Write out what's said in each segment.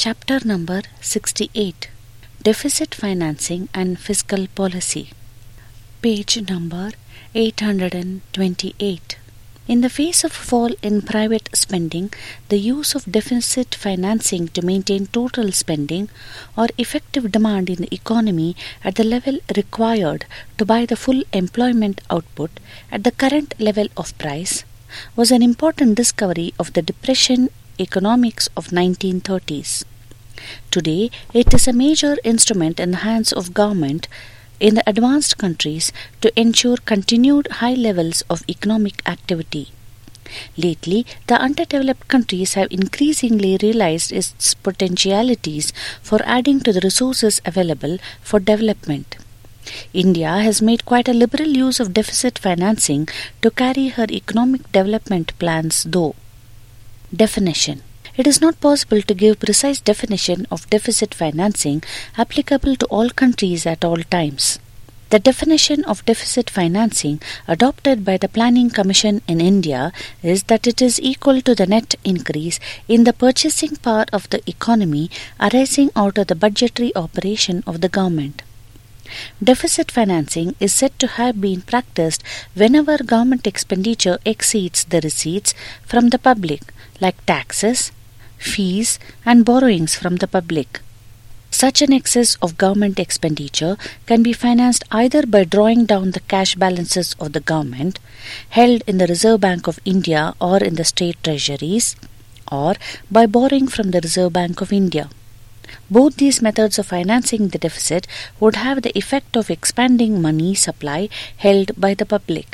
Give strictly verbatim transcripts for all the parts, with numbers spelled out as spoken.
Chapter number sixty-eight, Deficit Financing and Fiscal Policy. Page number eight hundred twenty-eight. In the face of fall in private spending, the use of deficit financing to maintain total spending or effective demand in the economy at the level required to buy the full employment output at the current level of price was an important discovery of the Depression economics of nineteen thirties. Today, it is a major instrument in the hands of government in the advanced countries to ensure continued high levels of economic activity. Lately, the underdeveloped countries have increasingly realized its potentialities for adding to the resources available for development. India has made quite a liberal use of deficit financing to carry her economic development plans though. Definition. It is not possible to give precise definition of deficit financing applicable to all countries at all times. The definition of deficit financing adopted by the Planning Commission in India is that it is equal to the net increase in the purchasing power of the economy arising out of the budgetary operation of the government. Deficit financing is said to have been practiced whenever government expenditure exceeds the receipts from the public, like taxes, fees, and borrowings from the public. Such an excess of government expenditure can be financed either by drawing down the cash balances of the government, held in the Reserve Bank of India or in the state treasuries, or by borrowing from the Reserve Bank of India. Both these methods of financing the deficit would have the effect of expanding money supply held by the public.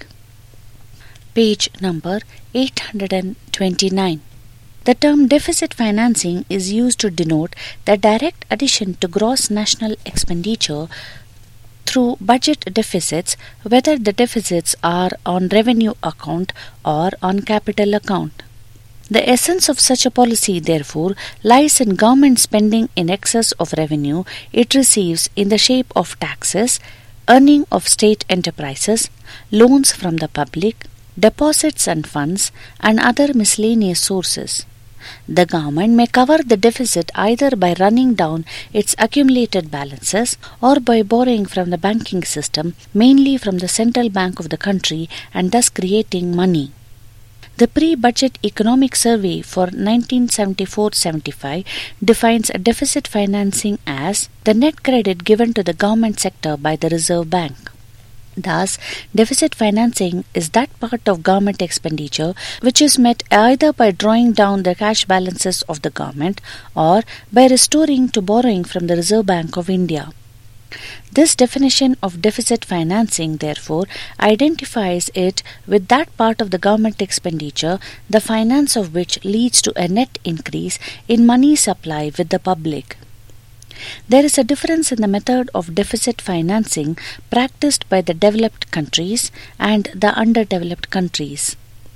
Page number eight hundred twenty-nine. The term deficit financing is used to denote the direct addition to gross national expenditure through budget deficits, whether the deficits are on revenue account or on capital account. The essence of such a policy, therefore, lies in government spending in excess of revenue it receives in the shape of taxes, earning of state enterprises, loans from the public, deposits and funds, and other miscellaneous sources. The government may cover the deficit either by running down its accumulated balances or by borrowing from the banking system, mainly from the central bank of the country, and thus creating money. The Pre-Budget Economic Survey for nineteen seventy-four seventy-five defines a deficit financing as the net credit given to the government sector by the Reserve Bank. Thus, deficit financing is that part of government expenditure which is met either by drawing down the cash balances of the government or by restoring to borrowing from the Reserve Bank of India. This definition of deficit financing, therefore, identifies it with that part of the government expenditure, the finance of which leads to a net increase in money supply with the public. There is a difference in the method of deficit financing practiced by the developed countries and the underdeveloped countries.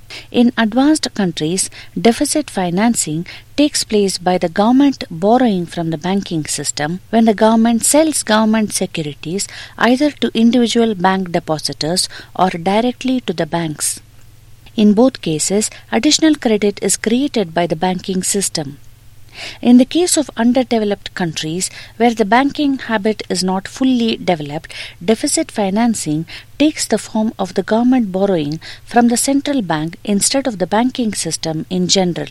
In advanced countries, deficit financing takes place by the government borrowing from the banking system when the government sells government securities either to individual bank depositors or directly to the banks. In both cases, additional credit is created by the banking system. In the case of underdeveloped countries, where the banking habit is not fully developed, deficit financing takes the form of the government borrowing from the central bank instead of the banking system in general.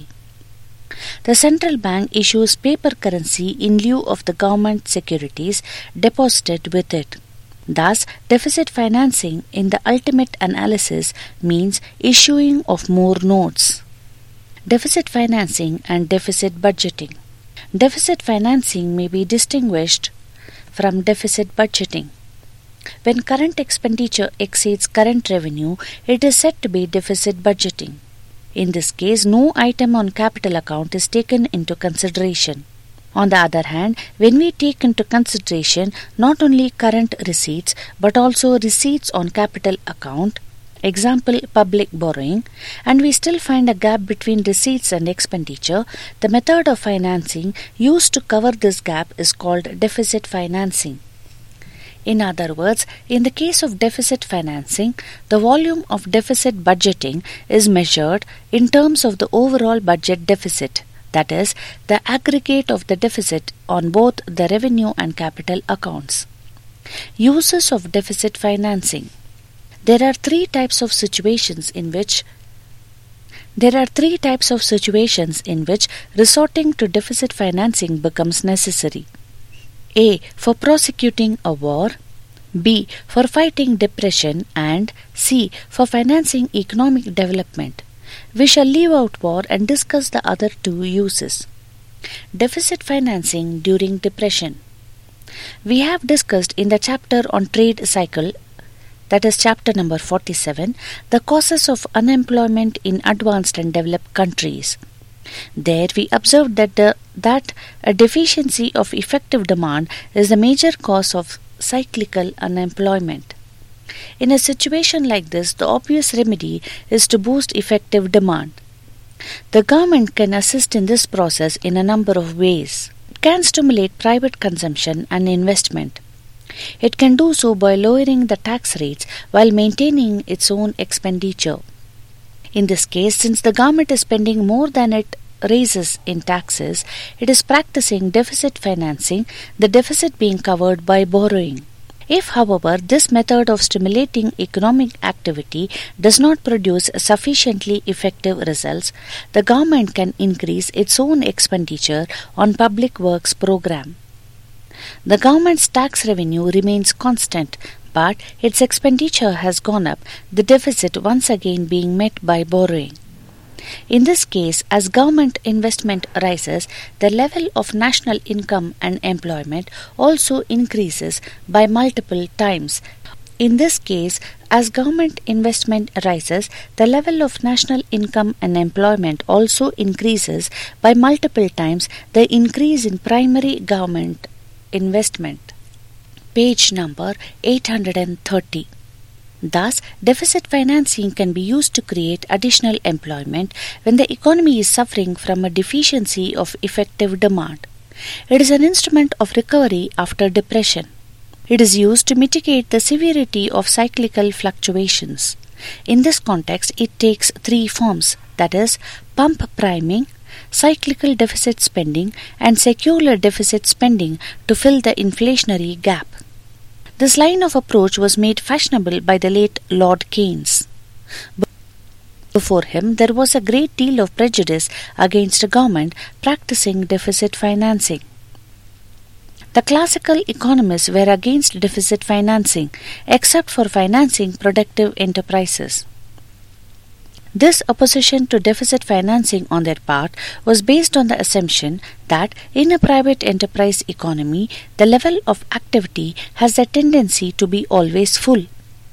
The central bank issues paper currency in lieu of the government securities deposited with it. Thus, deficit financing in the ultimate analysis means issuing of more notes. Deficit financing and deficit budgeting. Deficit financing may be distinguished from deficit budgeting. When current expenditure exceeds current revenue, it is said to be deficit budgeting. In this case, no item on capital account is taken into consideration. On the other hand, when we take into consideration not only current receipts but also receipts on capital account, example public borrowing, and we still find a gap between receipts and expenditure, the method of financing used to cover this gap is called deficit financing. In other words, in the case of deficit financing, the volume of deficit budgeting is measured in terms of the overall budget deficit, that is, the aggregate of the deficit on both the revenue and capital accounts. Uses of deficit financing. There are three types of situations in which There are three types of situations in which resorting to deficit financing becomes necessary. A. For prosecuting a war. B. For fighting depression. And C. For financing economic development. We shall leave out war and discuss the other two uses. Deficit financing during depression. We have discussed in the chapter on trade cycle, that is chapter number forty-seven, the causes of unemployment in advanced and developed countries. There we observed that, the, that a deficiency of effective demand is the major cause of cyclical unemployment. In a situation like this, the obvious remedy is to boost effective demand. The government can assist in this process in a number of ways. It can stimulate private consumption and investment. It can do so by lowering the tax rates while maintaining its own expenditure. In this case, since the government is spending more than it raises in taxes, it is practicing deficit financing, the deficit being covered by borrowing. If, however, this method of stimulating economic activity does not produce sufficiently effective results, the government can increase its own expenditure on public works program. The government's tax revenue remains constant, but its expenditure has gone up, the deficit once again being met by borrowing. In this case, as government investment rises, the level of national income and employment also increases by multiple times. In this case, as government investment rises, the level of national income and employment also increases by multiple times the increase in primary government investment. Page number eight hundred thirty. Thus, deficit financing can be used to create additional employment when the economy is suffering from a deficiency of effective demand. It is an instrument of recovery after depression. It is used to mitigate the severity of cyclical fluctuations. In this context, it takes three forms, that is, pump priming, cyclical deficit spending, and secular deficit spending to fill the inflationary gap. This line of approach was made fashionable by the late Lord Keynes. Before him, there was a great deal of prejudice against a government practicing deficit financing. The classical economists were against deficit financing, except for financing productive enterprises. This opposition to deficit financing on their part was based on the assumption that in a private enterprise economy, the level of activity has a tendency to be always full.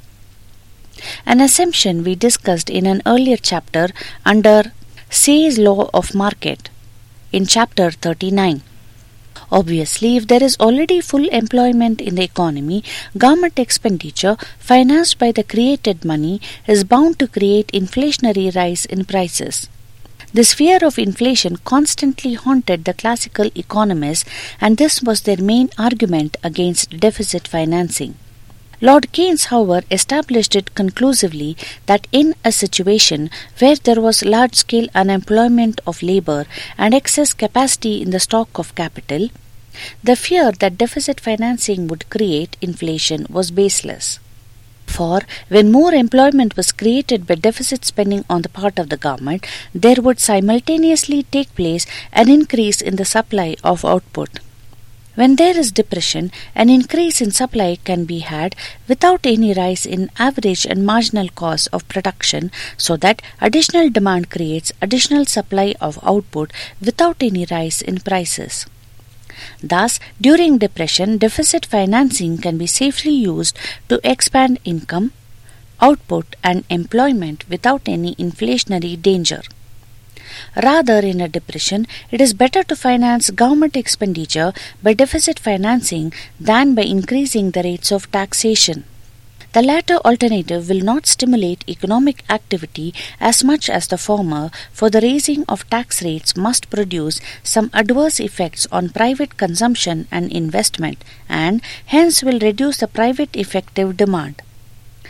An assumption we discussed in an earlier chapter under Say's Law of Market in chapter thirty-nine. Obviously, if there is already full employment in the economy, government expenditure financed by the created money is bound to create inflationary rise in prices. This fear of inflation constantly haunted the classical economists, and this was their main argument against deficit financing. Lord Keynes, however, established it conclusively that in a situation where there was large-scale unemployment of labor and excess capacity in the stock of capital, the fear that deficit financing would create inflation was baseless. For when more employment was created by deficit spending on the part of the government, there would simultaneously take place an increase in the supply of output. When there is depression, an increase in supply can be had without any rise in average and marginal cost of production, so that additional demand creates additional supply of output without any rise in prices. Thus, during depression, deficit financing can be safely used to expand income, output, and employment without any inflationary danger. Rather, in a depression, it is better to finance government expenditure by deficit financing than by increasing the rates of taxation. The latter alternative will not stimulate economic activity as much as the former, for the raising of tax rates must produce some adverse effects on private consumption and investment, and hence will reduce the private effective demand.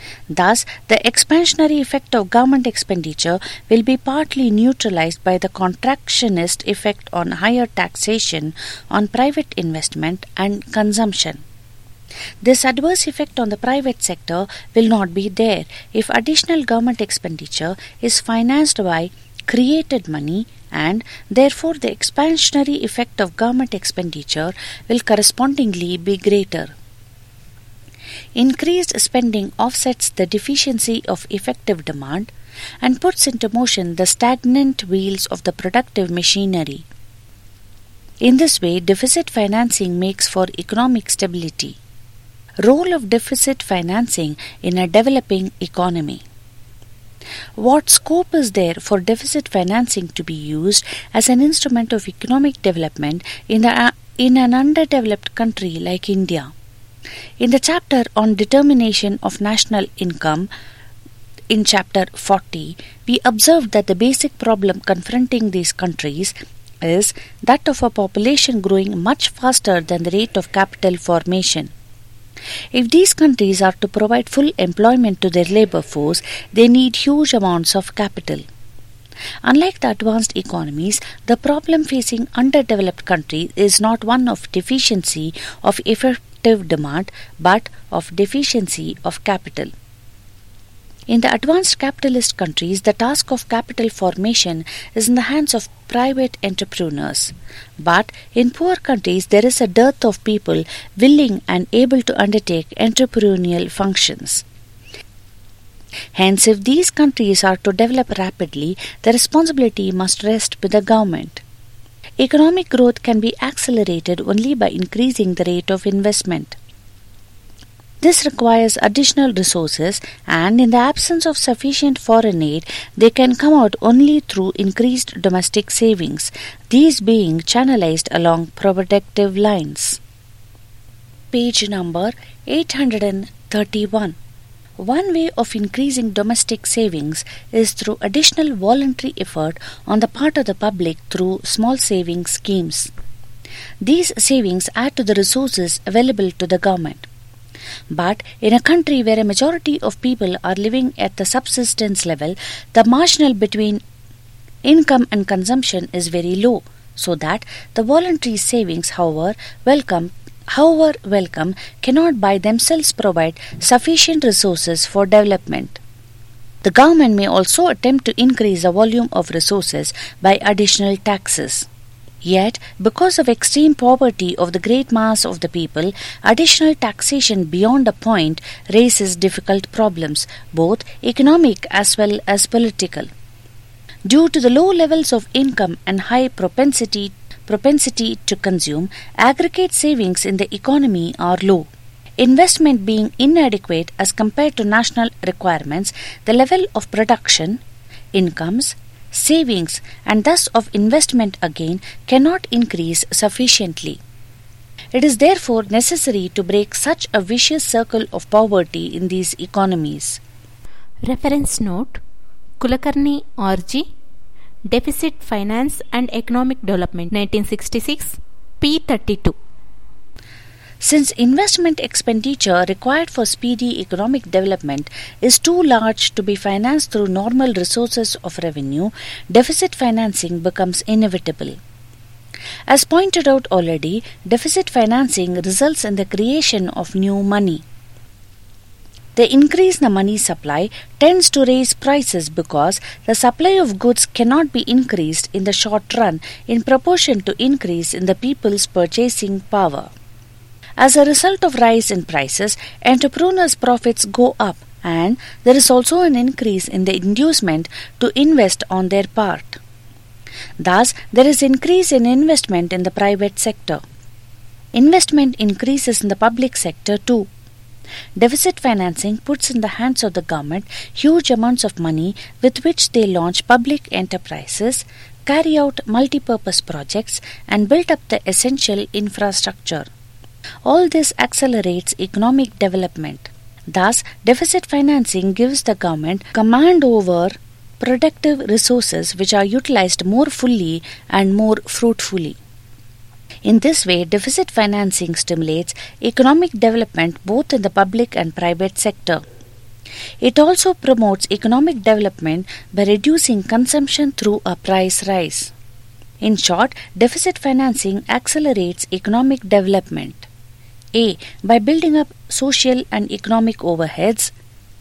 Thus, the expansionary effect of government expenditure will be partly neutralized by the contractionist effect on higher taxation on private investment and consumption. This adverse effect on the private sector will not be there if additional government expenditure is financed by created money, and therefore the expansionary effect of government expenditure will correspondingly be greater. Increased spending offsets the deficiency of effective demand and puts into motion the stagnant wheels of the productive machinery. In this way, deficit financing makes for economic stability. Role of deficit financing in a developing economy. What scope is there for deficit financing to be used as an instrument of economic development in, the, in an underdeveloped country like India? In the chapter on determination of national income, in chapter forty, we observed that the basic problem confronting these countries is that of a population growing much faster than the rate of capital formation. If these countries are to provide full employment to their labor force, they need huge amounts of capital. Unlike the advanced economies, the problem facing underdeveloped countries is not one of deficiency of effective demand, but of deficiency of capital. In the advanced capitalist countries, the task of capital formation is in the hands of private entrepreneurs. But in poor countries, there is a dearth of people willing and able to undertake entrepreneurial functions. Hence, if these countries are to develop rapidly, the responsibility must rest with the government. Economic growth can be accelerated only by increasing the rate of investment. This requires additional resources, and in the absence of sufficient foreign aid, they can come out only through increased domestic savings, these being channelized along productive lines. Page number eight hundred thirty-one. One way of increasing domestic savings is through additional voluntary effort on the part of the public through small savings schemes. These savings add to the resources available to the government. But in a country where a majority of people are living at the subsistence level, the marginal between income and consumption is very low, so that the voluntary savings, however welcome, however welcome, cannot by themselves provide sufficient resources for development. The government may also attempt to increase the volume of resources by additional taxes. Yet, because of extreme poverty of the great mass of the people, additional taxation beyond a point raises difficult problems, both economic as well as political. Due to the low levels of income and high propensity, propensity to consume, aggregate savings in the economy are low. Investment being inadequate as compared to national requirements, the level of production, incomes, savings and thus of investment again cannot increase sufficiently. It is therefore necessary to break such a vicious circle of poverty in these economies. Reference note: Kulkarni R G, Deficit Finance and Economic Development, nineteen sixty-six, p thirty-two. Since investment expenditure required for speedy economic development is too large to be financed through normal resources of revenue, deficit financing becomes inevitable. As pointed out already, deficit financing results in the creation of new money. The increase in the money supply tends to raise prices because the supply of goods cannot be increased in the short run in proportion to increase in the people's purchasing power. As a result of rise in prices, entrepreneurs' profits go up, and there is also an increase in the inducement to invest on their part. Thus, there is increase in investment in the private sector. Investment increases in the public sector too. Deficit financing puts in the hands of the government huge amounts of money with which they launch public enterprises, carry out multi-purpose projects, and build up the essential infrastructure. All this accelerates economic development. Thus, deficit financing gives the government command over productive resources which are utilized more fully and more fruitfully. In this way, deficit financing stimulates economic development both in the public and private sector. It also promotes economic development by reducing consumption through a price rise. In short, deficit financing accelerates economic development. A. By building up social and economic overheads.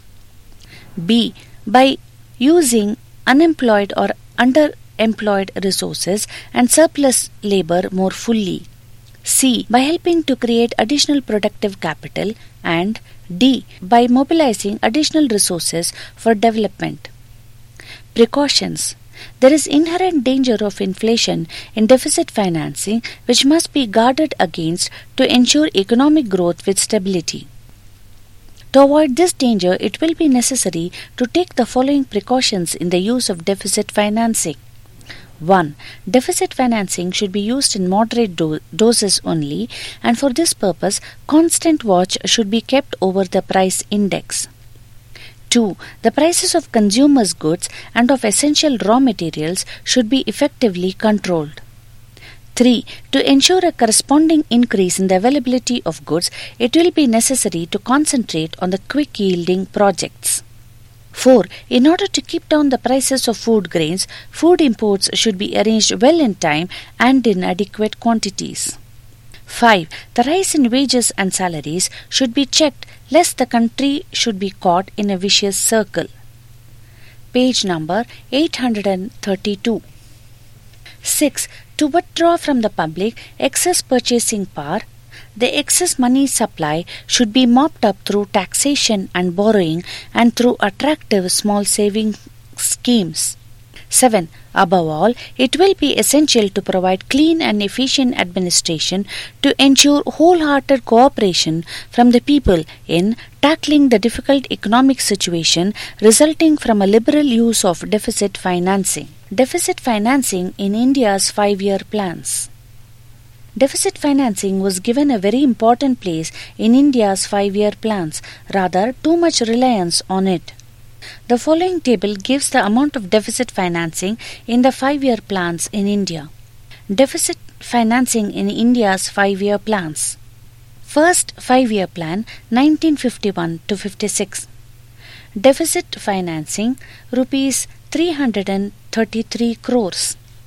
B. By using unemployed or underemployed resources and surplus labor more fully. C. By helping to create additional productive capital. And D. By mobilizing additional resources for development. Precautions. There is inherent danger of inflation in deficit financing, which must be guarded against to ensure economic growth with stability. To avoid this danger, it will be necessary to take the following precautions in the use of deficit financing. one. Deficit financing should be used in moderate do- doses only, and for this purpose, constant watch should be kept over the price index. two. The prices of consumers' goods and of essential raw materials should be effectively controlled. three. To ensure a corresponding increase in the availability of goods, it will be necessary to concentrate on the quick-yielding projects. four. In order to keep down the prices of food grains, food imports should be arranged well in time and in adequate quantities. five. The rise in wages and salaries should be checked lest the country should be caught in a vicious circle. Page number eight hundred thirty-two. six. To withdraw from the public excess purchasing power, the excess money supply should be mopped up through taxation and borrowing and through attractive small saving schemes. seven. Above all, it will be essential to provide clean and efficient administration to ensure wholehearted cooperation from the people in tackling the difficult economic situation resulting from a liberal use of deficit financing. Deficit financing in India's five-year plans. Deficit financing was given a very important place in India's five-year plans, rather too much reliance on it. The following table gives the amount of deficit financing in the five-year plans in India. Deficit financing in India's five-year plans. First five-year plan nineteen fifty-one to fifty-six. Deficit financing rupees three hundred thirty-three crores.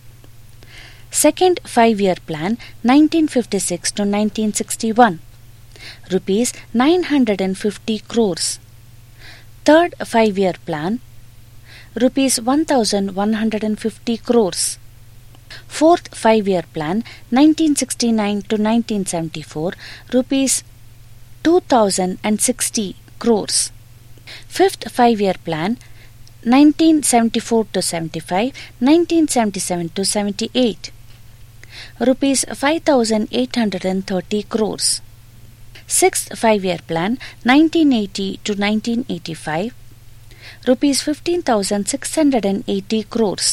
Second five-year plan nineteen fifty-six to nineteen sixty-one. Rupees nine hundred fifty crores. Third five-year plan rupees one thousand one hundred fifty crores. Fourth five-year plan nineteen sixty-nine to nineteen seventy-four, rupees two thousand sixty crores. Fifth five-year plan nineteen seventy-four to seventy-five, nineteen seventy-seven to seventy-eight, rupees five thousand eight hundred thirty crores. Sixth five-year plan nineteen eighty to nineteen eighty-five, rupees fifteen thousand six hundred eighty crores.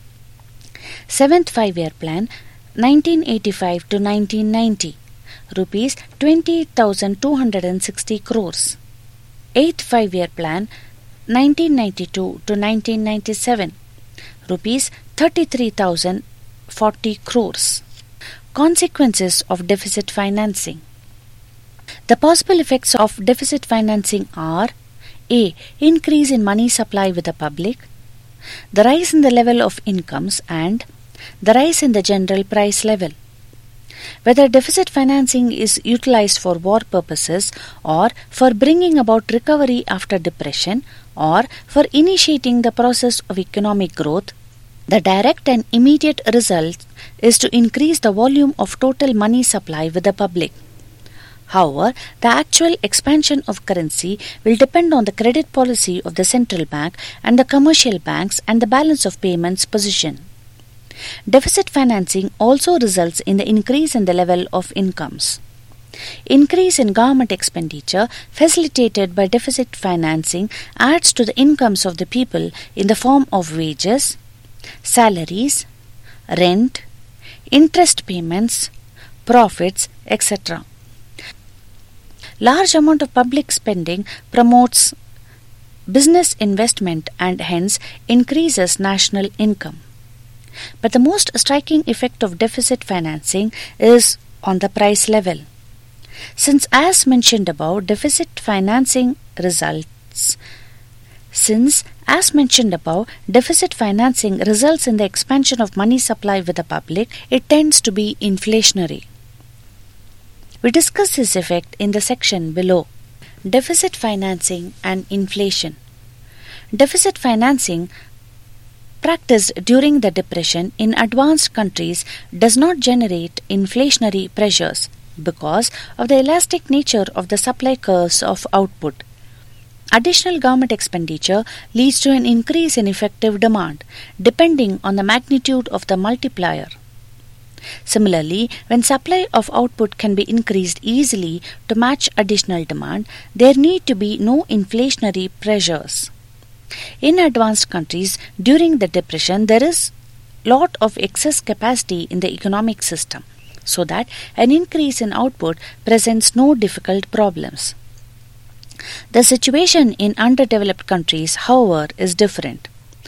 Seventh five-year plan nineteen eighty-five to nineteen ninety, rupees twenty-eight thousand two hundred sixty crores. Eighth five-year plan nineteen ninety-two to nineteen ninety-seven, rupees thirty-three thousand forty crores. Consequences of deficit financing. The possible effects of deficit financing are: A. Increase in money supply with the public, the rise in the level of incomes, and the rise in the general price level. Whether deficit financing is utilized for war purposes or for bringing about recovery after depression or for initiating the process of economic growth, the direct and immediate result is to increase the volume of total money supply with the public. However, the actual expansion of currency will depend on the credit policy of the central bank and the commercial banks and the balance of payments position. Deficit financing also results in the increase in the level of incomes. Increase in government expenditure facilitated by deficit financing adds to the incomes of the people in the form of wages, salaries, rent, interest payments, profits, et cetera. Large amount of public spending promotes business investment and hence increases national income. But the most striking effect of deficit financing is on the price level. Since, as mentioned above, deficit financing results Since, as mentioned above, deficit financing results in the expansion of money supply with the public, it tends to be inflationary. We discuss this effect in the section below. Deficit financing and inflation. Deficit financing practiced during the Depression in advanced countries does not generate inflationary pressures because of the elastic nature of the supply curves of output. Additional government expenditure leads to an increase in effective demand, depending on the magnitude of the multiplier. Similarly, when supply of output can be increased easily to match additional demand, there need to be no inflationary pressures. In advanced countries, during the Depression, there is lot of excess capacity in the economic system, so that an increase in output presents no difficult problems. The situation in underdeveloped countries, however, is different.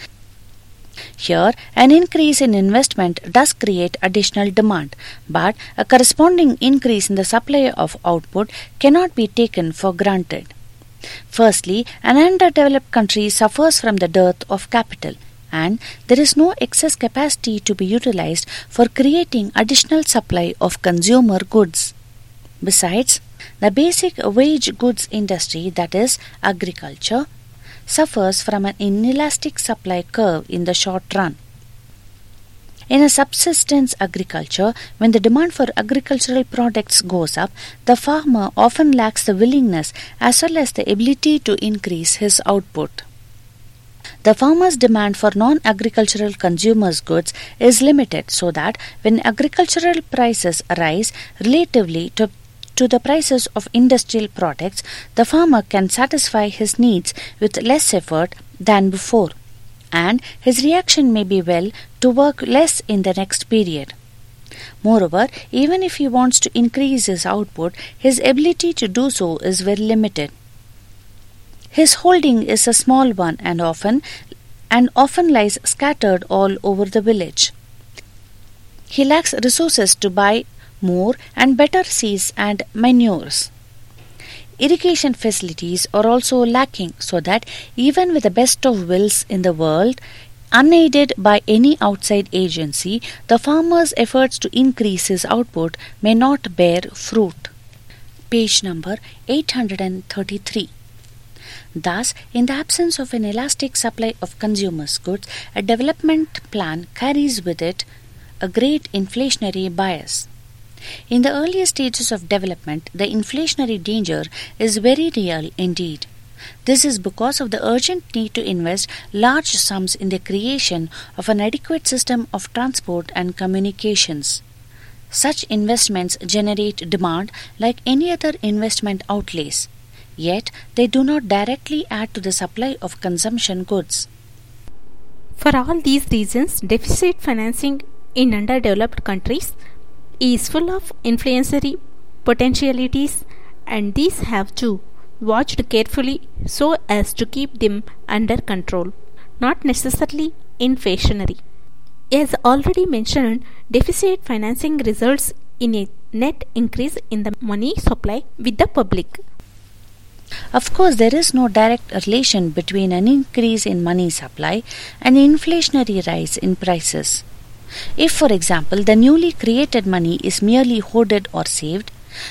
Here, an increase in investment does create additional demand, but a corresponding increase in the supply of output cannot be taken for granted. Firstly, an underdeveloped country suffers from the dearth of capital, and there is no excess capacity to be utilized for creating additional supply of consumer goods. Besides, the basic wage goods industry, that is, agriculture, suffers from an inelastic supply curve in the short run. In a subsistence agriculture, when the demand for agricultural products goes up, the farmer often lacks the willingness as well as the ability to increase his output. The farmer's demand for non-agricultural consumers' goods is limited, so that when agricultural prices rise relatively to to the prices of industrial products, the farmer can satisfy his needs with less effort than before, and his reaction may be well to work less in the next period. Moreover, even if he wants to increase his output, his ability to do so is very limited. His holding is a small one and often and often lies scattered all over the village. He lacks resources to buy more and better seeds and manures. Irrigation facilities are also lacking, so that even with the best of wills in the world, unaided by any outside agency, the farmer's efforts to increase his output may not bear fruit. Page number eight hundred thirty-three. Thus, in the absence of an elastic supply of consumers' goods, a development plan carries with it a great inflationary bias. In the earlier stages of development, the inflationary danger is very real indeed. This is because of the urgent need to invest large sums in the creation of an adequate system of transport and communications. Such investments generate demand like any other investment outlays, yet they do not directly add to the supply of consumption goods. For all these reasons, deficit financing in underdeveloped countries is full of inflationary potentialities, and these have to be watched carefully so as to keep them under control, not necessarily inflationary. As already mentioned, deficit financing results in a net increase in the money supply with the public. Of course, there is no direct relation between an increase in money supply and inflationary rise in prices. If, for example, the newly created money is merely hoarded or saved,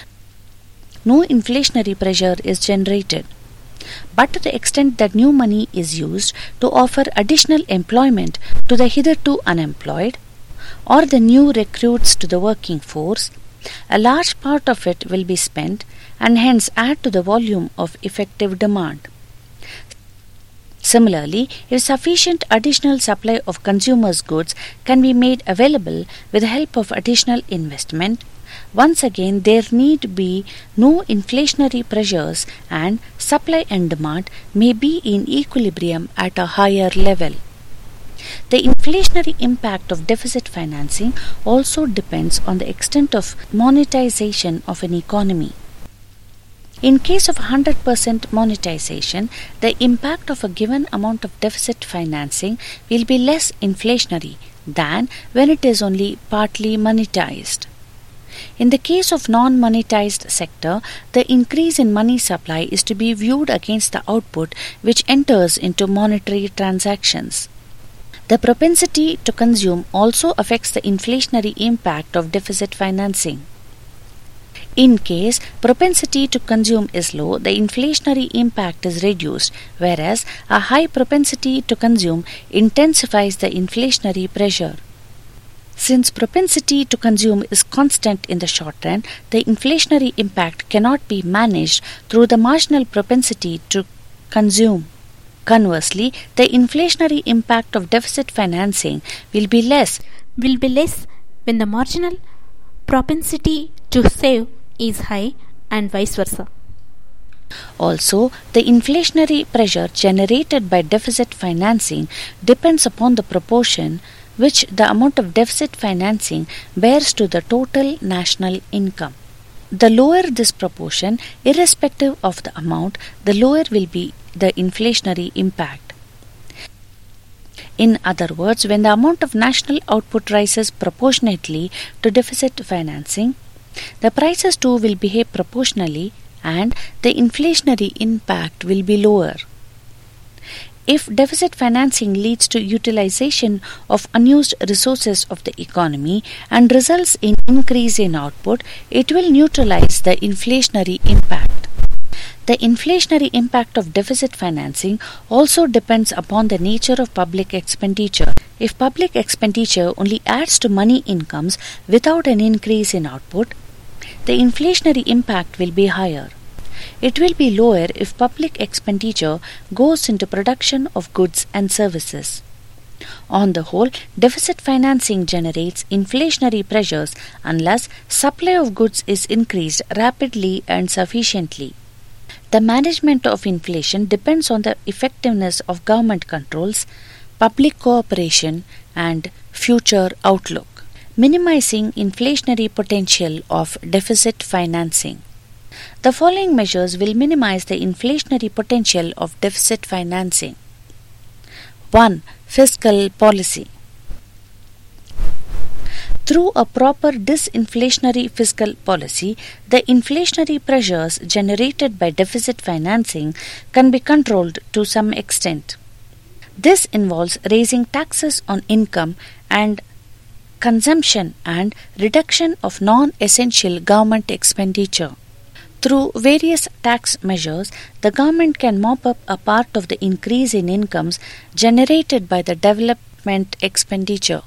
no inflationary pressure is generated. But to the extent that new money is used to offer additional employment to the hitherto unemployed, or the new recruits to the working force, a large part of it will be spent and hence add to the volume of effective demand. Similarly, if sufficient additional supply of consumers' goods can be made available with the help of additional investment, once again there need be no inflationary pressures and supply and demand may be in equilibrium at a higher level. The inflationary impact of deficit financing also depends on the extent of monetization of an economy. In case of one hundred percent monetization, the impact of a given amount of deficit financing will be less inflationary than when it is only partly monetized. In the case of non-monetized sector, the increase in money supply is to be viewed against the output which enters into monetary transactions. The propensity to consume also affects the inflationary impact of deficit financing. In case propensity to consume is low, the inflationary impact is reduced, whereas a high propensity to consume intensifies the inflationary pressure. Since propensity to consume is constant in the short run, the inflationary impact cannot be managed through the marginal propensity to consume. Conversely, the inflationary impact of deficit financing will be less will be less when the marginal propensity to save is high and vice versa. Also, the inflationary pressure generated by deficit financing depends upon the proportion which the amount of deficit financing bears to the total national income. The lower this proportion, irrespective of the amount, the lower will be the inflationary impact. In other words, when the amount of national output rises proportionately to deficit financing, the prices too will behave proportionally and the inflationary impact will be lower. If deficit financing leads to utilization of unused resources of the economy and results in increase in output, it will neutralize the inflationary impact. The inflationary impact of deficit financing also depends upon the nature of public expenditure. If public expenditure only adds to money incomes without an increase in output, the inflationary impact will be higher. It will be lower if public expenditure goes into production of goods and services. On the whole, deficit financing generates inflationary pressures unless supply of goods is increased rapidly and sufficiently. The management of inflation depends on the effectiveness of government controls, public cooperation, and future outlook. Minimizing inflationary potential of deficit financing. The following measures will minimize the inflationary potential of deficit financing. one. Fiscal policy. Through a proper disinflationary fiscal policy, the inflationary pressures generated by deficit financing can be controlled to some extent. This involves raising taxes on income and consumption and reduction of non-essential government expenditure. Through various tax measures, the government can mop up a part of the increase in incomes generated by the development expenditure.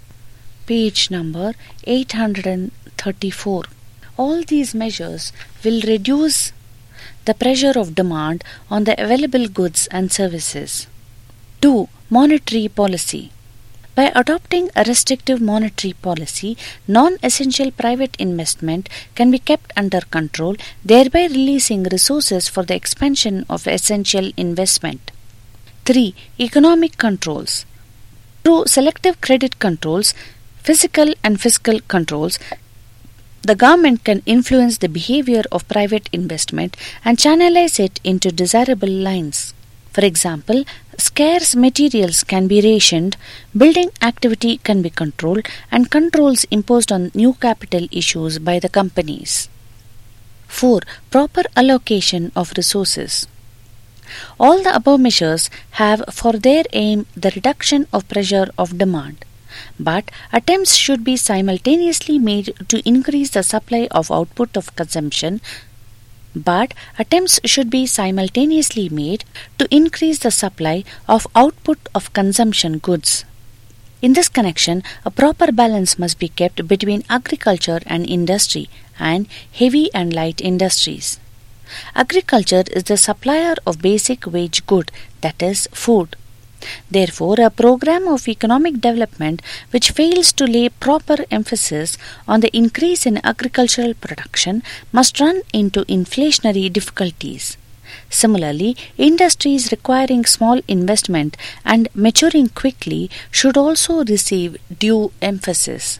Page number eight hundred thirty-four. All these measures will reduce the pressure of demand on the available goods and services. two. Monetary policy. By adopting a restrictive monetary policy, non-essential private investment can be kept under control, thereby releasing resources for the expansion of essential investment. three. Economic controls. Through selective credit controls, physical and fiscal controls, the government can influence the behavior of private investment and channelize it into desirable lines. For example, scarce materials can be rationed, building activity can be controlled, and controls imposed on new capital issues by the companies. four. Proper allocation of resources. All the above measures have for their aim the reduction of pressure of demand. But attempts should be simultaneously made to increase the supply of output of consumption But attempts should be simultaneously made to increase the supply of output of consumption goods. In this connection, a proper balance must be kept between agriculture and industry and heavy and light industries. Agriculture is the supplier of basic wage good, that is, food. Therefore, a program of economic development which fails to lay proper emphasis on the increase in agricultural production must run into inflationary difficulties. Similarly, industries requiring small investment and maturing quickly should also receive due emphasis.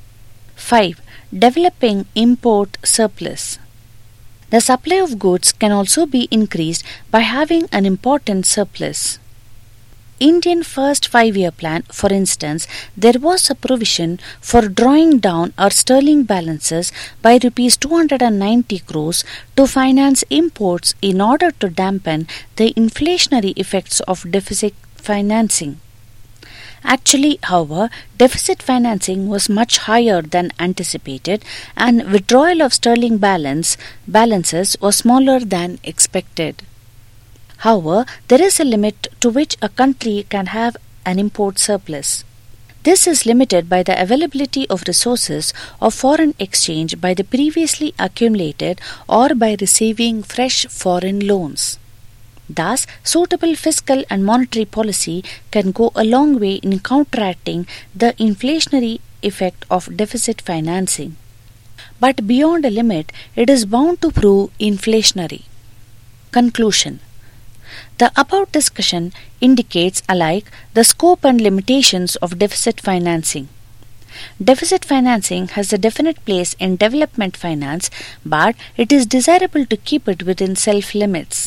five. Developing import surplus. The supply of goods can also be increased by having an important surplus. Indian First Five-Year Plan, for instance, there was a provision for drawing down our sterling balances by rupees two hundred ninety crores to finance imports in order to dampen the inflationary effects of deficit financing. Actually, however, deficit financing was much higher than anticipated and withdrawal of sterling balance balances was smaller than expected. However, there is a limit to which a country can have an import surplus. This is limited by the availability of resources of foreign exchange by the previously accumulated or by receiving fresh foreign loans. Thus, suitable fiscal and monetary policy can go a long way in counteracting the inflationary effect of deficit financing. But beyond a limit, it is bound to prove inflationary. Conclusion. The above discussion indicates alike the scope and limitations of deficit financing. Deficit financing has a definite place in development finance, but it is desirable to keep it within self-limits.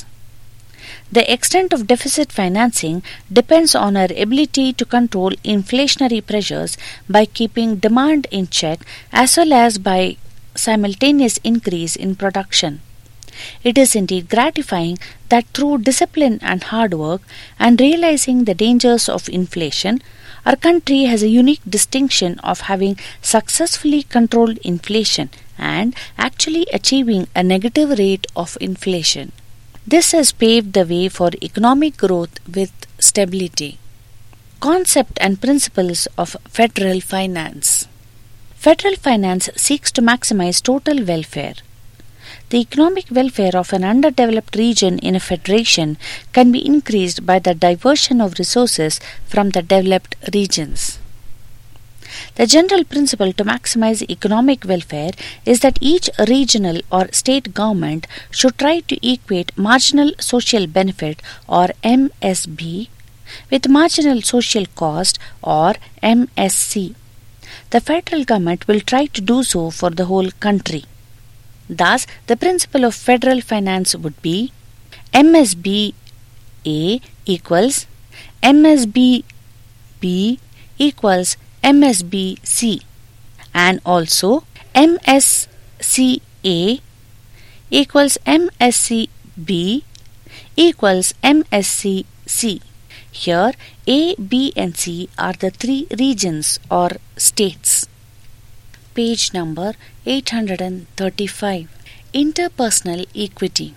The extent of deficit financing depends on our ability to control inflationary pressures by keeping demand in check as well as by simultaneous increase in production. It is indeed gratifying that through discipline and hard work and realizing the dangers of inflation, our country has a unique distinction of having successfully controlled inflation and actually achieving a negative rate of inflation. This has paved the way for economic growth with stability. Concept and principles of federal finance. Federal finance seeks to maximize total welfare. The economic welfare of an underdeveloped region in a federation can be increased by the diversion of resources from the developed regions. The general principle to maximize economic welfare is that each regional or state government should try to equate marginal social benefit or M S B with marginal social cost or M S C. The federal government will try to do so for the whole country. Thus, the principle of federal finance would be M S B A equals M S B B equals M S B C and also M S C A equals M S C B equals M S C C. Here A, B and C are the three regions or states. Page number eight hundred thirty-five. Interpersonal equity.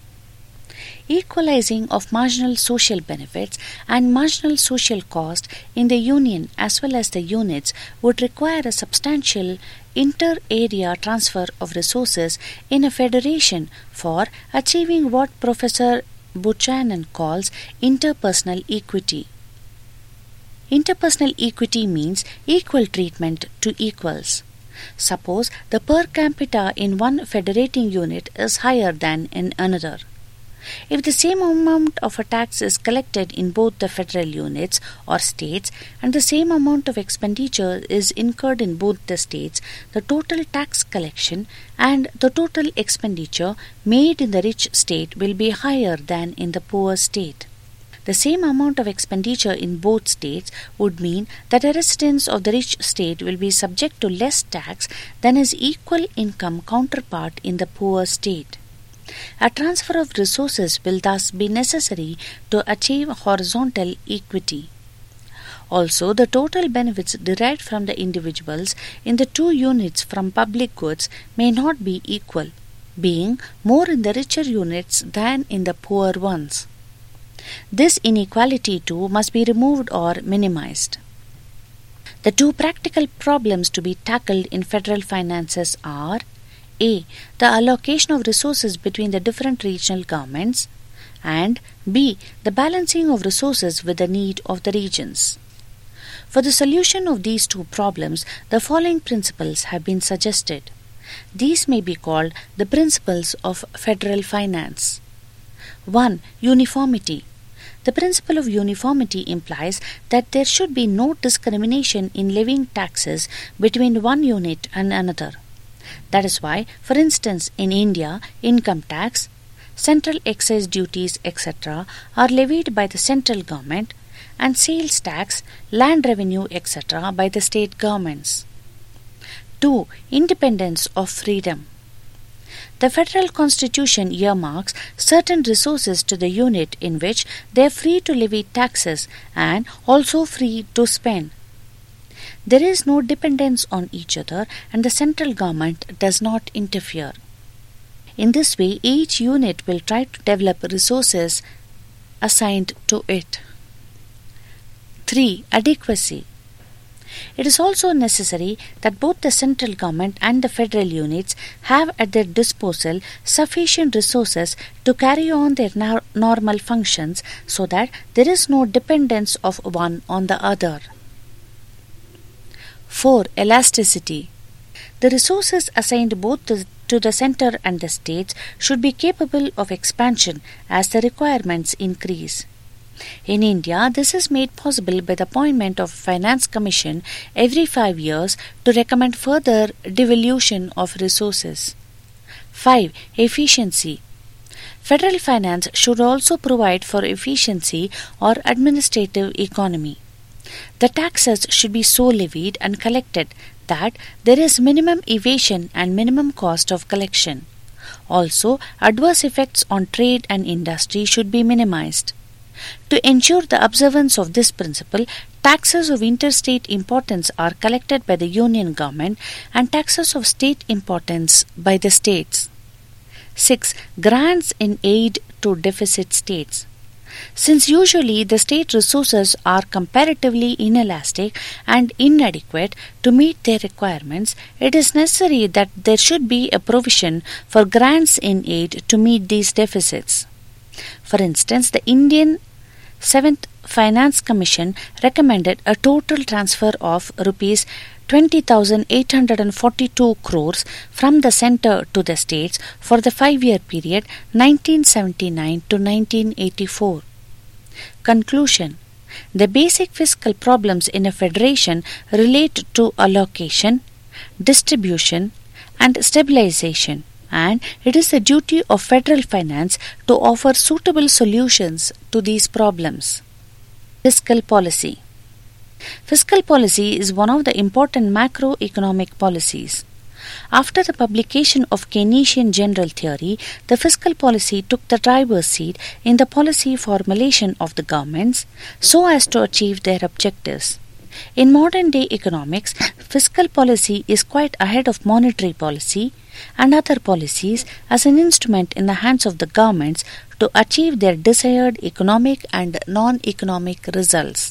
Equalizing of marginal social benefits and marginal social cost in the union as well as the units would require a substantial inter-area transfer of resources in a federation for achieving what Professor Buchanan calls interpersonal equity. Interpersonal equity means equal treatment to equals. Suppose the per capita in one federating unit is higher than in another. If the same amount of a tax is collected in both the federal units or states and the same amount of expenditure is incurred in both the states, the total tax collection and the total expenditure made in the rich state will be higher than in the poor state. The same amount of expenditure in both states would mean that a resident of the rich state will be subject to less tax than his equal income counterpart in the poor state. A transfer of resources will thus be necessary to achieve horizontal equity. Also, the total benefits derived from the individuals in the two units from public goods may not be equal, being more in the richer units than in the poor ones. This inequality too must be removed or minimized. The two practical problems to be tackled in federal finances are A. The allocation of resources between the different regional governments and B. The balancing of resources with the need of the regions. For the solution of these two problems, the following principles have been suggested. These may be called the principles of federal finance. one. Uniformity. The principle of uniformity implies that there should be no discrimination in levying taxes between one unit and another. That is why, for instance, in India, income tax, central excise duties, et cetera are levied by the central government, and sales tax, land revenue, et cetera by the state governments. two. Independence of freedom. The federal constitution earmarks certain resources to the unit in which they are free to levy taxes and also free to spend. There is no dependence on each other and the central government does not interfere. In this way, each unit will try to develop resources assigned to it. three. Adequacy. It is also necessary that both the central government and the federal units have at their disposal sufficient resources to carry on their nor- normal functions so that there is no dependence of one on the other. four. Elasticity. The resources assigned both to, to the center and the states should be capable of expansion as the requirements increase. In India, this is made possible by the appointment of a finance commission every five years to recommend further devolution of resources. five. Efficiency. Federal finance should also provide for efficiency or administrative economy. The taxes should be so levied and collected that there is minimum evasion and minimum cost of collection. Also, adverse effects on trade and industry should be minimized. To ensure the observance of this principle, taxes of interstate importance are collected by the union government and taxes of state importance by the states. six. Grants in aid to deficit states. Since usually the state resources are comparatively inelastic and inadequate to meet their requirements, it is necessary that there should be a provision for grants in aid to meet these deficits. For instance, the Indian seventh Finance Commission recommended a total transfer of rupees twenty thousand eight hundred forty-two crores from the centre to the states for the five-year period nineteen seventy-nine to nineteen eighty-four. Conclusion. The basic fiscal problems in a federation relate to allocation, distribution, and stabilization, and it is the duty of federal finance to offer suitable solutions to these problems. Fiscal policy. Fiscal policy is one of the important macroeconomic policies. After the publication of Keynesian general theory, the fiscal policy took the driver's seat in the policy formulation of the governments so as to achieve their objectives. In modern day economics, fiscal policy is quite ahead of monetary policy and other policies as an instrument in the hands of the governments to achieve their desired economic and non-economic results.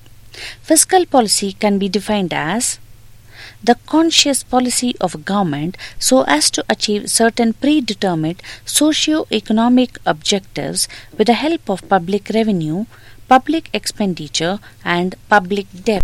Fiscal policy can be defined as the conscious policy of a government so as to achieve certain predetermined socio-economic objectives with the help of public revenue, public expenditure, and public debt.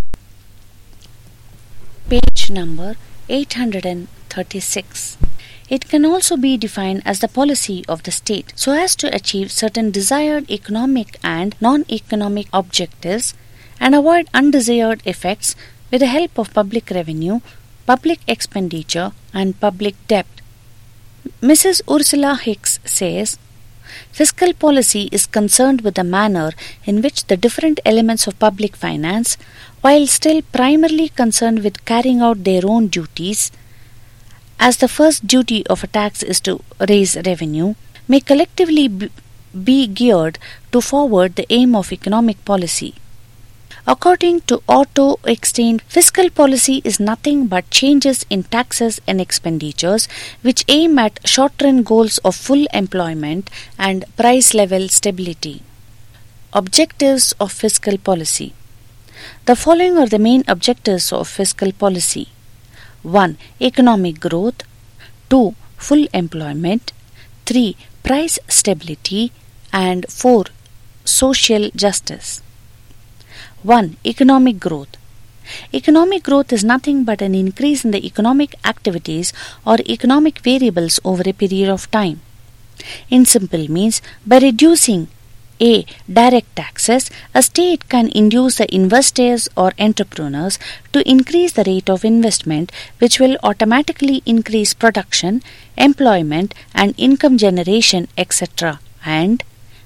Page number eight hundred thirty-six. It can also be defined as the policy of the state so as to achieve certain desired economic and non-economic objectives and avoid undesired effects with the help of public revenue, public expenditure, and public debt. Missus Ursula Hicks says, fiscal policy is concerned with the manner in which the different elements of public finance, while still primarily concerned with carrying out their own duties, as the first duty of a tax is to raise revenue, may collectively be geared to forward the aim of economic policy. According to Otto Eckstein, fiscal policy is nothing but changes in taxes and expenditures which aim at short-run goals of full employment and price level stability. Objectives of fiscal policy. The following are the main objectives of fiscal policy. one. Economic growth. two. Full employment. three. Price stability. And four. Social justice. one. Economic growth. Economic growth is nothing but an increase in the economic activities or economic variables over a period of time. In simple means, by reducing A. Direct taxes, a state can induce the investors or entrepreneurs to increase the rate of investment, which will automatically increase production, employment, and income generation, et cetera. And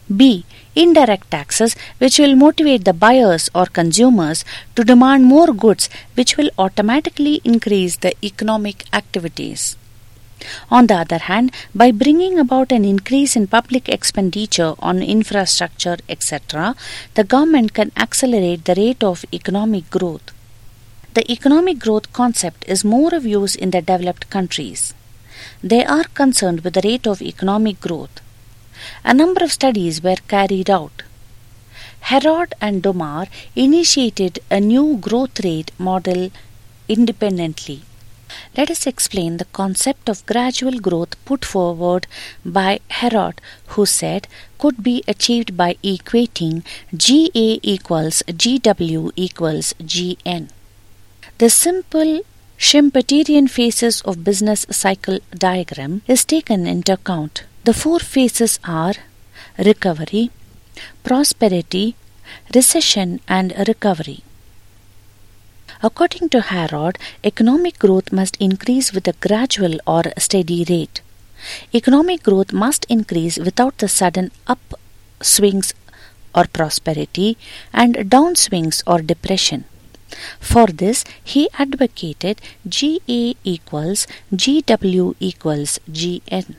B. Indirect taxes, which will motivate the buyers or consumers to demand more goods, which will automatically increase the economic activities. On the other hand, by bringing about an increase in public expenditure on infrastructure, et cetera, the government can accelerate the rate of economic growth. The economic growth concept is more of use in the developed countries. They are concerned with the rate of economic growth. A number of studies were carried out. Herod and Domar initiated a new growth rate model independently. Let us explain the concept of gradual growth put forward by Herod, who said could be achieved by equating G A equals G W equals G N. The simple Schumpeterian phases of business cycle diagram is taken into account. The four phases are recovery, prosperity, recession, and recovery. According to Herod, economic growth must increase with a gradual or steady rate. Economic growth must increase without the sudden upswings or prosperity and downswings or depression. For this, he advocated G A equals G W equals G N.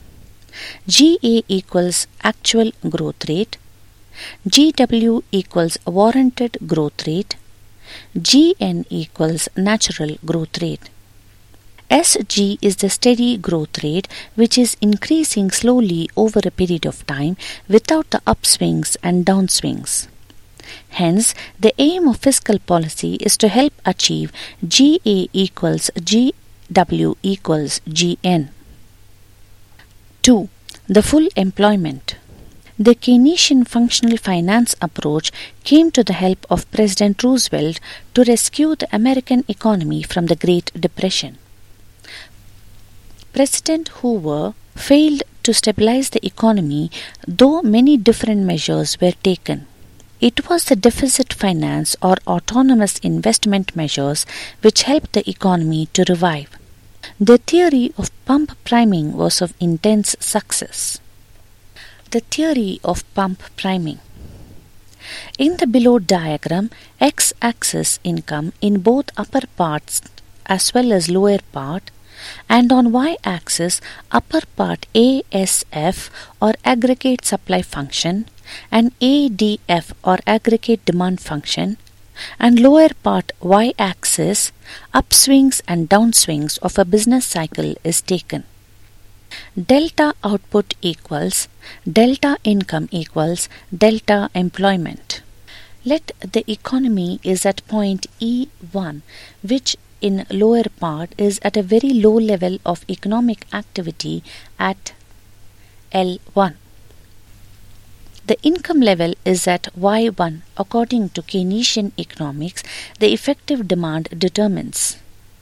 G A equals actual growth rate, G W equals warranted growth rate, G N equals natural growth rate. S G is the steady growth rate, which is increasing slowly over a period of time without the upswings and downswings. Hence, the aim of fiscal policy is to help achieve G A equals G W equals G N. two. The full employment. The Keynesian functional finance approach came to the help of President Roosevelt to rescue the American economy from the Great Depression. President Hoover failed to stabilize the economy, though many different measures were taken. It was the deficit finance or autonomous investment measures which helped the economy to revive. The theory of pump priming was of intense success. The theory of pump priming. In the below diagram, x-axis income in both upper parts as well as lower part, and on y-axis upper part A S F or aggregate supply function and A D F or aggregate demand function, and lower part y-axis upswings and downswings of a business cycle is taken. Delta output equals delta income equals delta employment. Let the economy is at point E one, which in lower part is at a very low level of economic activity at L one. The income level is at Y one. According to Keynesian economics, the effective demand determines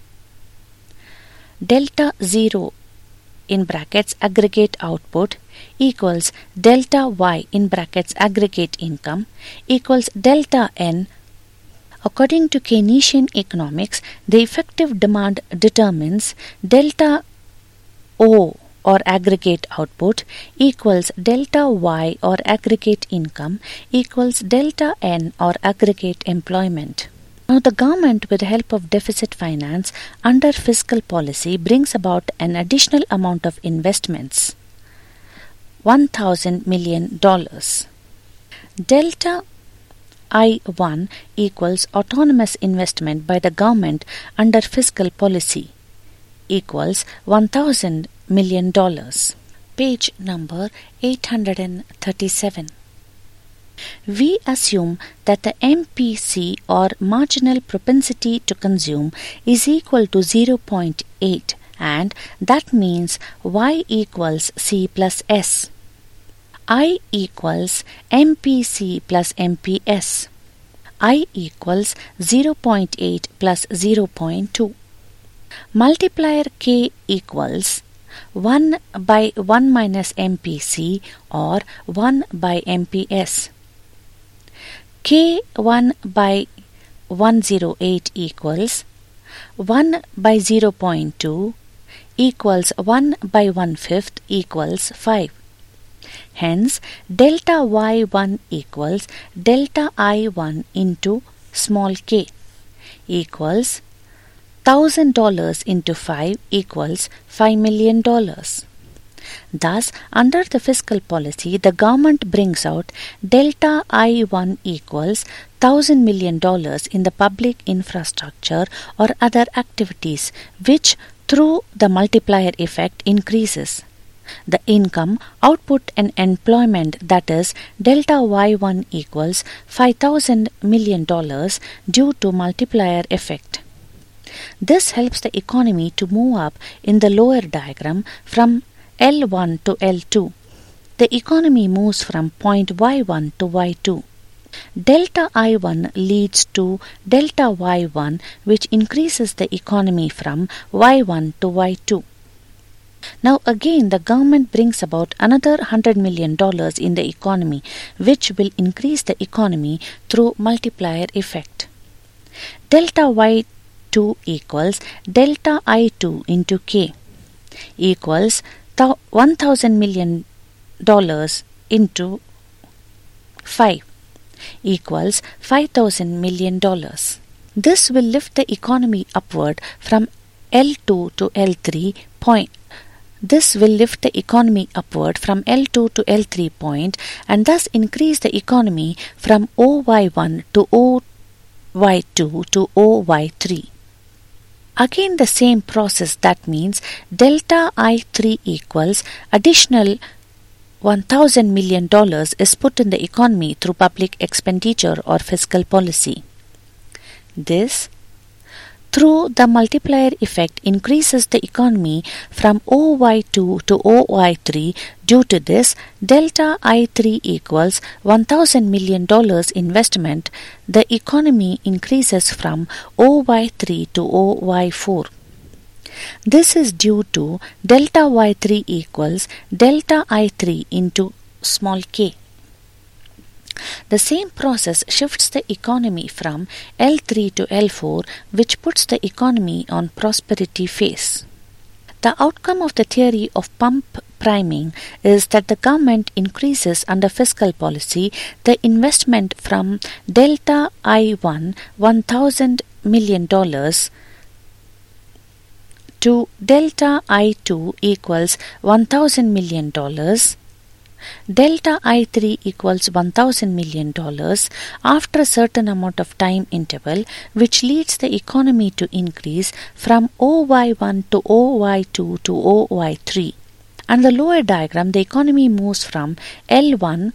delta zero in brackets aggregate output equals delta Y in brackets aggregate income equals delta N. According to Keynesian economics, the effective demand determines delta O or aggregate output equals delta Y or aggregate income equals delta N or aggregate employment. Now the government, with the help of deficit finance under fiscal policy, brings about an additional amount of investments, one thousand million dollars. Delta I one equals autonomous investment by the government under fiscal policy equals one thousand million dollars. Page number eight hundred thirty-seven. We assume that the M P C or marginal propensity to consume is equal to zero point eight, and that means Y equals C plus S. I equals M P C plus M P S. I equals zero point eight plus zero point two. Multiplier K equals one by one minus M P C or one by M P S. K one by one hundred eight equals one by zero point two equals one by one fifth equals five. Hence, delta Y one equals delta I one into small k equals one thousand dollars into five equals five million dollars. Thus, under the fiscal policy, the government brings out delta I one equals one thousand million dollars in the public infrastructure or other activities, which through the multiplier effect increases the income, output and employment, that is delta Y one equals five thousand million dollars due to multiplier effect. This helps the economy to move up in the lower diagram from L one to L two. The economy moves from point Y one to Y two. Delta I one leads to delta Y one, which increases the economy from Y one to Y two. Now again the government brings about another one hundred million dollars in the economy, which will increase the economy through multiplier effect. Delta Y two equals delta I two into K equals one thousand million dollars into five equals five thousand million dollars. This will lift the economy upward from L two to L three point. This will lift the economy upward from L two to L three point and thus increase the economy from O Y one to O Y two to O Y three. Again the same process, that means delta I three equals additional one thousand million dollars is put in the economy through public expenditure or fiscal policy. This, through the multiplier effect, increases the economy from O Y two to O Y three. Due to this, delta I three equals one thousand million dollars investment. The economy increases from O Y three to O Y four. This is due to delta Y three equals delta I three into small k. The same process shifts the economy from L three to L four, which puts the economy on prosperity phase. The outcome of the theory of pump priming is that the government increases under fiscal policy the investment from delta I one, one thousand million dollars, to delta I two equals one thousand million dollars. Delta I three equals one thousand million dollars after a certain amount of time interval, which leads the economy to increase from O Y one to O Y two to O Y three. And the lower diagram, the economy moves from L one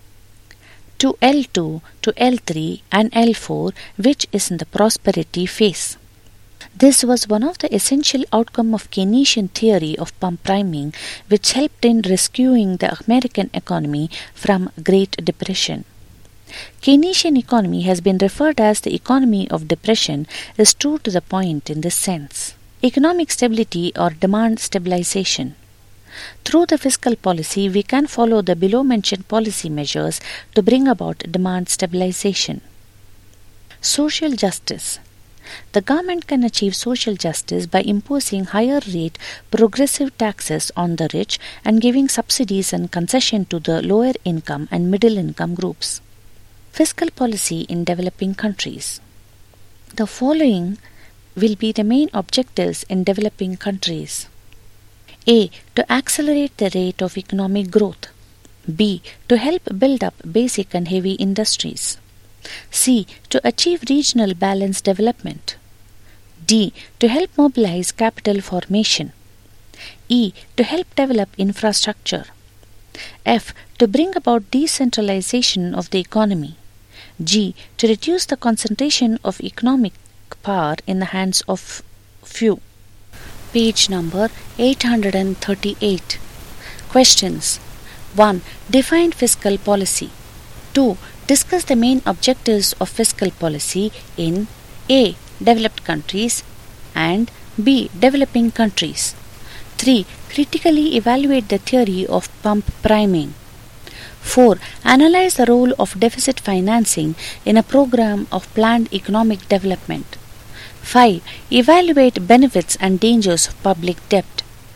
to L two to L three and L four, which is in the prosperity phase. This was one of the essential outcomes of Keynesian theory of pump priming, which helped in rescuing the American economy from Great Depression. Keynesian economy has been referred as the economy of depression is true to the point in this sense. Economic stability or demand stabilization. Through the fiscal policy, we can follow the below-mentioned policy measures to bring about demand stabilization. Social justice. The government can achieve social justice by imposing higher rate progressive taxes on the rich and giving subsidies and concession to the lower income and middle income groups. Fiscal policy in developing countries. The following will be the main objectives in developing countries. A. To accelerate the rate of economic growth. B. To help build up basic and heavy industries. C. To achieve regional balanced development. D. To help mobilize capital formation. E. To help develop infrastructure. F. To bring about decentralization of the economy. G. To reduce the concentration of economic power in the hands of few. Page number eight hundred thirty-eight. Questions. one. Define fiscal policy. two. Discuss the main objectives of fiscal policy in A. Developed countries and B. Developing countries. three. Critically evaluate the theory of pump priming. four. Analyze the role of deficit financing in a program of planned economic development. five. Evaluate benefits and dangers of public debt.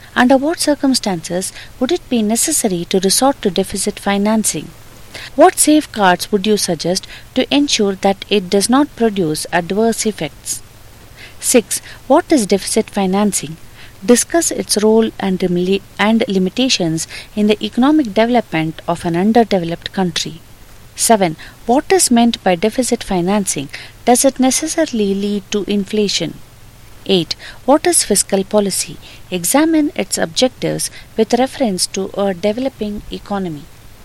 Under what circumstances would it be necessary to resort to deficit financing? What safeguards would you suggest to ensure that it does not produce adverse effects? six. What is deficit financing? Discuss its role and, lim- and limitations in the economic development of an underdeveloped country. seven. What is meant by deficit financing? Does it necessarily lead to inflation? eight. What is fiscal policy? Examine its objectives with reference to a developing economy.